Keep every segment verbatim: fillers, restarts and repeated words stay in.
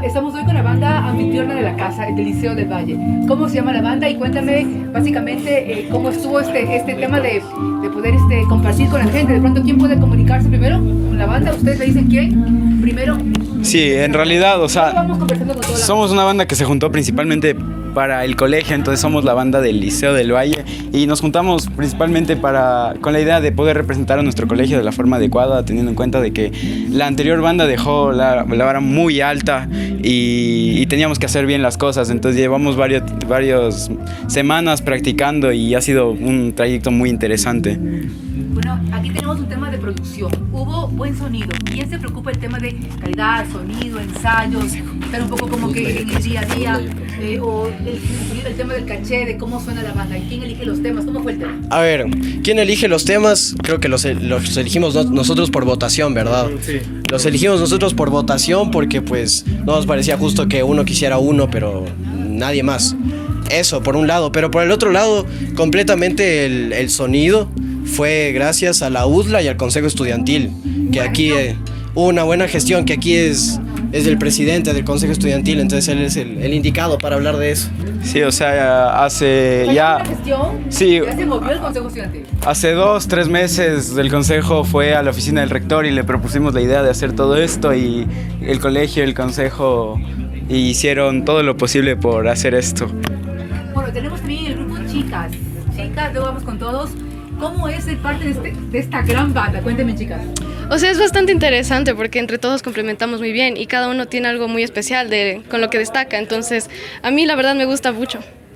estamos hoy con la banda anfitriona de la casa, del Liceo del Valle. ¿Cómo se llama la banda? Y cuéntame básicamente eh, cómo estuvo este, este tema de, de poder este, compartir con la gente. De pronto, ¿quién puede comunicarse primero con la banda? ¿Ustedes le dicen quién primero? Sí, en realidad, o sea, vamos conversando con toda la somos una banda que se juntó principalmente para el colegio, entonces somos la banda del Liceo del Valle y nos juntamos principalmente para, con la idea de poder representar a nuestro colegio de la forma adecuada, teniendo en cuenta de que la anterior banda dejó la, la vara muy alta y, y teníamos que hacer bien las cosas, entonces llevamos varios, varios semanas practicando y ha sido un trayecto muy interesante. Bueno, aquí tenemos un tema de producción. Hubo buen sonido. ¿Quién se preocupa del tema de calidad, sonido, ensayos? Estar un poco como que en el día a día. Eh, o el, el tema del caché, de cómo suena la banda. ¿Y quién elige los temas? ¿Cómo fue el tema? A ver, ¿quién elige los temas? Creo que los, los elegimos no, nosotros por votación, ¿verdad? Sí. Los elegimos nosotros por votación porque pues no nos parecía justo que uno quisiera uno, pero nadie más. Eso, por un lado. Pero por el otro lado, completamente el, el sonido fue gracias a la U D L A y al Consejo Estudiantil, que aquí eh, hubo una buena gestión, que aquí es, es del presidente del Consejo Estudiantil, entonces él es el, el indicado para hablar de eso. Sí, o sea, hace ya... ¿Una gestión? Sí, ¿Ya se movió el Consejo Estudiantil? Hace dos, tres meses el consejo fue a la oficina del rector y le propusimos la idea de hacer todo esto y el colegio y el consejo hicieron todo lo posible por hacer esto. Bueno, tenemos también el grupo Chicas. Chicas, luego vamos con todos. ¿Cómo es ser parte de, este, de esta gran banda? Cuéntenme, chicas. O sea, es bastante interesante porque entre todos complementamos muy bien y cada uno tiene algo muy especial de, con lo que destaca. Entonces, a mí la verdad me gusta mucho.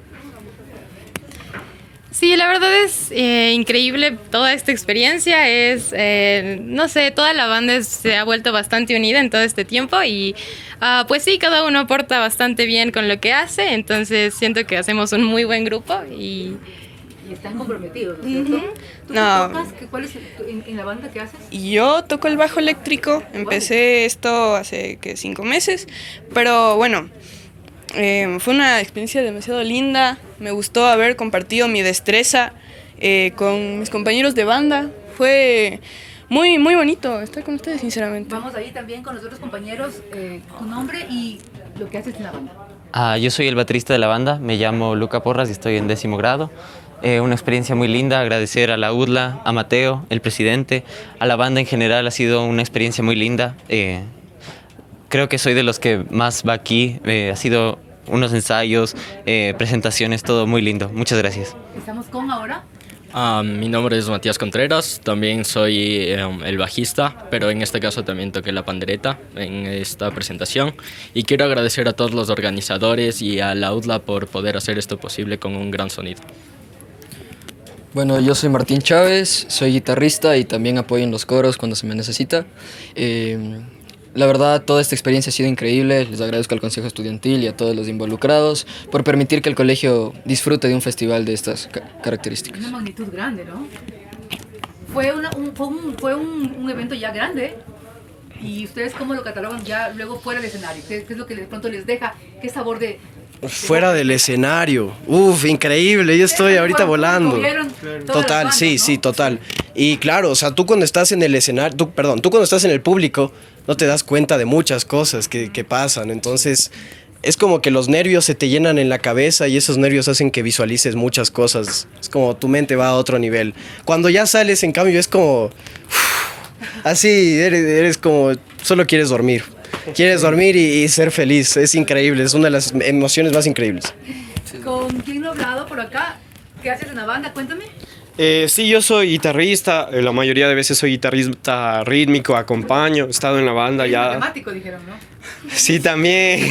Sí, la verdad es eh, increíble toda esta experiencia. Es, eh, no sé, toda la banda es, se ha vuelto bastante unida en todo este tiempo y uh, pues sí, cada uno aporta bastante bien con lo que hace. Entonces siento que hacemos un muy buen grupo y... Y están comprometidos, ¿no es cierto? Uh-huh. ¿Tú no. tocas? ¿Cuál es el, en, en la banda que haces? Yo toco el bajo eléctrico. Empecé esto hace que cinco meses, pero bueno, eh, fue una experiencia demasiado linda. Me gustó haber compartido mi destreza eh, con mis compañeros de banda. Fue muy, muy bonito estar con ustedes, sinceramente. Vamos ahí también con los otros compañeros, eh, tu nombre y lo que haces en la banda. Ah, yo soy el baterista de la banda, me llamo Luca Porras y estoy en décimo grado. Eh, una experiencia muy linda, agradecer a la U D L A, a Mateo, el presidente, a la banda en general, ha sido una experiencia muy linda. Eh, creo que soy de los que más va aquí, eh, ha sido unos ensayos, eh, presentaciones, todo muy lindo. Muchas gracias. ¿Estamos con ahora? Uh, mi nombre es Matías Contreras, también soy um, el bajista, pero en este caso también toqué la pandereta en esta presentación y quiero agradecer a todos los organizadores y a la U D L A por poder hacer esto posible con un gran sonido. Bueno, yo soy Martín Chávez, soy guitarrista y también apoyo en los coros cuando se me necesita. Eh, La verdad, toda esta experiencia ha sido increíble. Les agradezco al Consejo Estudiantil y a todos los involucrados por permitir que el colegio disfrute de un festival de estas ca- características. Una magnitud grande, ¿no? Fue, una, un, fue, un, fue un, un evento ya grande. ¿Y ustedes cómo lo catalogan ya luego fuera del escenario? ¿Qué, qué es lo que de pronto les deja? ¿Qué sabor de...? de Fuera del escenario. Uf, increíble. Yo estoy ahorita volando. Total, sí, sí, total. Y claro, o sea, tú cuando estás en el escenario, tú, perdón, tú cuando estás en el público no te das cuenta de muchas cosas que, que pasan. Entonces, es como que los nervios se te llenan en la cabeza y esos nervios hacen que visualices muchas cosas. Es como tu mente va a otro nivel. Cuando ya sales, en cambio, es como... Uf, así, eres, eres como... Solo quieres dormir. Quieres dormir y, y ser feliz. Es increíble. Es una de las emociones más increíbles. ¿Con quién no he hablado por acá? ¿Qué haces en la banda? Cuéntame. Eh, sí, yo soy guitarrista, eh, la mayoría de veces soy guitarrista rítmico, acompaño, he estado en la banda ya. Matemático, dijeron, ¿no? Sí, también.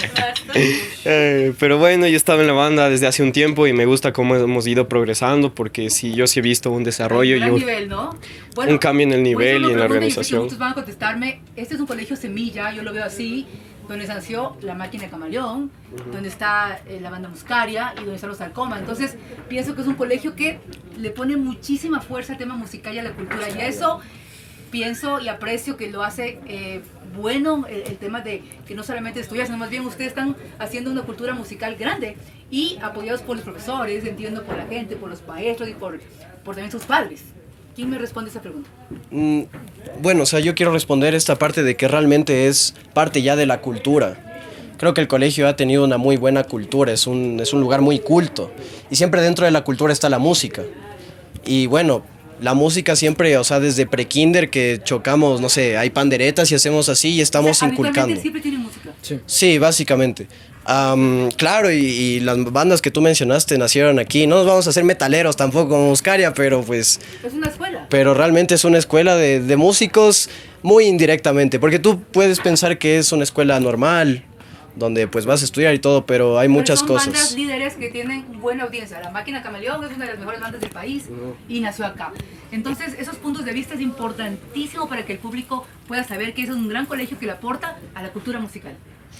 eh, pero bueno, yo he estado en la banda desde hace un tiempo y me gusta cómo hemos ido progresando porque sí, yo sí he visto un desarrollo un y un, nivel, ¿no? Bueno, un cambio en el nivel y en la organización. Muchos van a contestarme, este es un colegio semilla, yo lo veo así, donde nació la máquina de Camaleón, uh-huh. donde está eh, la banda Muscaria y donde están los Alcoma. Entonces, pienso que es un colegio que le pone muchísima fuerza al tema musical y a la cultura. Y eso pienso y aprecio que lo hace eh, bueno el, el tema de que no solamente estudias, sino más bien ustedes están haciendo una cultura musical grande y apoyados por los profesores, entiendo por la gente, por los maestros y por, por también sus padres. ¿Quién me responde esa pregunta? Mm, bueno, o sea, yo quiero responder esta parte de que realmente es parte ya de la cultura. Creo que el colegio ha tenido una muy buena cultura, es un, es un lugar muy culto. Y siempre dentro de la cultura está la música. Y bueno, la música siempre, o sea, desde pre-kinder que chocamos, no sé, hay panderetas y hacemos así y estamos o sea, inculcando. ¿Siempre tiene música? Sí, sí, básicamente. Um, claro, y, y las bandas que tú mencionaste nacieron aquí. No nos vamos a hacer metaleros tampoco como Muscaria, pero pues... Es una escuela. Pero realmente es una escuela de, de músicos muy indirectamente, porque tú puedes pensar que es una escuela normal, donde pues vas a estudiar y todo, pero hay pero muchas son cosas. Son bandas líderes que tienen buena audiencia. La Máquina Camaleón es una de las mejores bandas del país uh-huh. y nació acá. Entonces, esos puntos de vista es importantísimo para que el público pueda saber que es un gran colegio que le aporta a la cultura musical.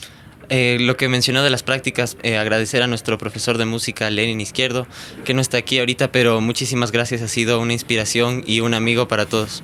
Eh, lo que mencionó de las prácticas, eh, agradecer a nuestro profesor de música, Lenin Izquierdo, que no está aquí ahorita, pero muchísimas gracias, ha sido una inspiración y un amigo para todos.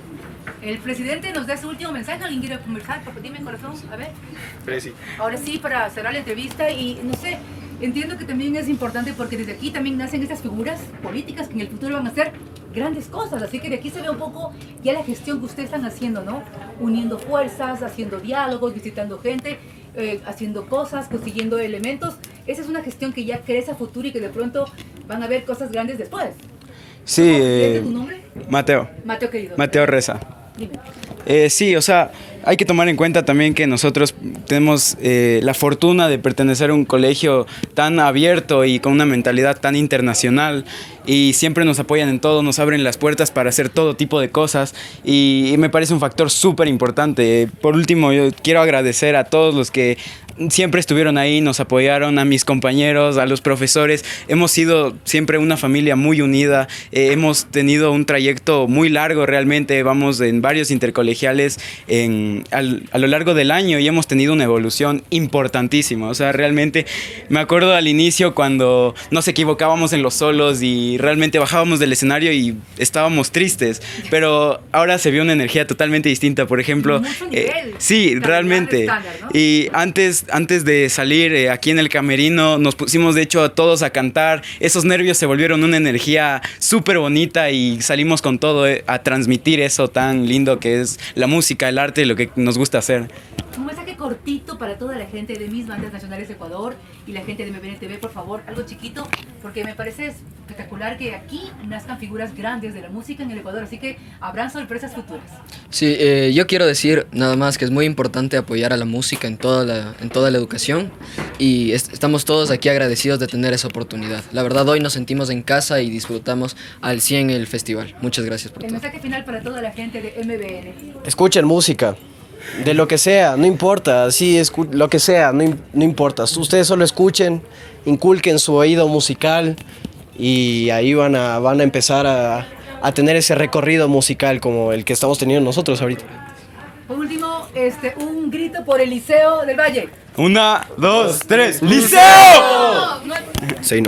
El presidente nos da su último mensaje. ¿Alguien quiere conversar? Dime, corazón, a ver. Presi. Ahora sí, para cerrar la entrevista y no sé, entiendo que también es importante porque desde aquí también nacen estas figuras políticas que en el futuro van a hacer grandes cosas, así que de aquí se ve un poco ya la gestión que ustedes están haciendo, ¿no? Uniendo fuerzas, haciendo diálogos, visitando gente, eh, haciendo cosas, consiguiendo elementos. Esa es una gestión que ya crece a futuro y que de pronto van a ver cosas grandes después. Sí, eh, ¿tu nombre? Mateo. Mateo, querido. Mateo Reza. Dime. Eh, sí, o sea, hay que tomar en cuenta también que nosotros tenemos eh, la fortuna de pertenecer a un colegio tan abierto y con una mentalidad tan internacional y siempre nos apoyan en todo, nos abren las puertas para hacer todo tipo de cosas y, y me parece un factor súper importante. Por último, yo quiero agradecer a todos los que siempre estuvieron ahí, nos apoyaron, a mis compañeros, a los profesores. Hemos sido siempre una familia muy unida, eh, hemos tenido un trayecto muy largo realmente, vamos en varios intercolegiales en, al, a lo largo del año y hemos tenido una evolución importantísima. O sea, realmente me acuerdo al inicio cuando nos equivocábamos en los solos y realmente bajábamos del escenario y estábamos tristes, pero ahora se vio una energía totalmente distinta, por ejemplo. Eh, sí, realmente. Estándar, ¿no? Y antes Antes de salir eh, aquí en el camerino nos pusimos de hecho a todos a cantar, esos nervios se volvieron una energía súper bonita y salimos con todo eh, a transmitir eso tan lindo que es la música, el arte y lo que nos gusta hacer. Un mensaje cortito para toda la gente de mis bandas nacionales de Ecuador y la gente de M B N T V, por favor, algo chiquito, porque me parece espectacular que aquí nazcan figuras grandes de la música en el Ecuador, así que habrán sorpresas futuras. Sí, eh, yo quiero decir nada más que es muy importante apoyar a la música en toda la, en toda la educación y est- estamos todos aquí agradecidos de tener esa oportunidad. La verdad, hoy nos sentimos en casa y disfrutamos al cien el festival. Muchas gracias por el todo. El mensaje final para toda la gente de M B N. Escuchen música. De lo que sea, no importa, sí, escu- lo que sea, no, no importa. Ustedes solo escuchen, inculquen su oído musical y ahí van a, van a empezar a, a tener ese recorrido musical como el que estamos teniendo nosotros ahorita. Por último, este, un grito por el Liceo del Valle. Una, dos, tres, ¡Liceo! Sí, no.